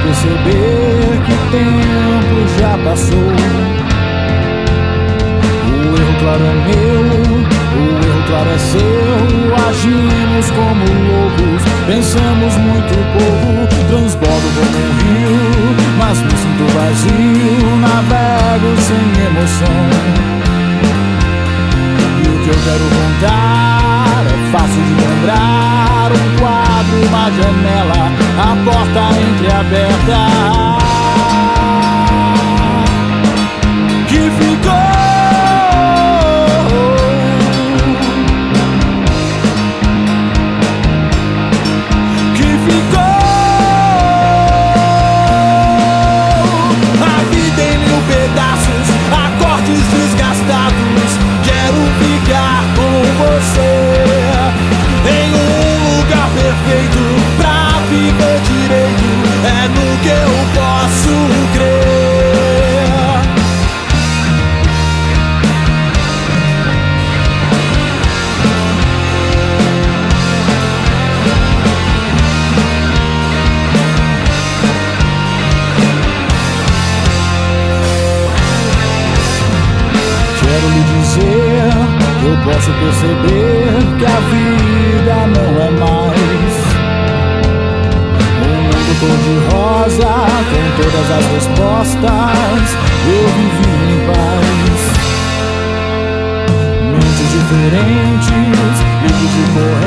perceber que o tempo já passou. O erro claro é meu, o erro claro é seu. Agimos como loucos, pensamos muito pouco. Transbordo como um rio, mas me sinto vazio. Navego sem emoção. E o que eu quero contar é fácil de lembrar. Um quadro, uma janela, a porta entreaberta que ficou. Quero lhe dizer que eu posso perceber que a vida não é mais um mundo cor-de-rosa com todas as respostas. Eu vivi em paz. Mentes diferentes, livros de cor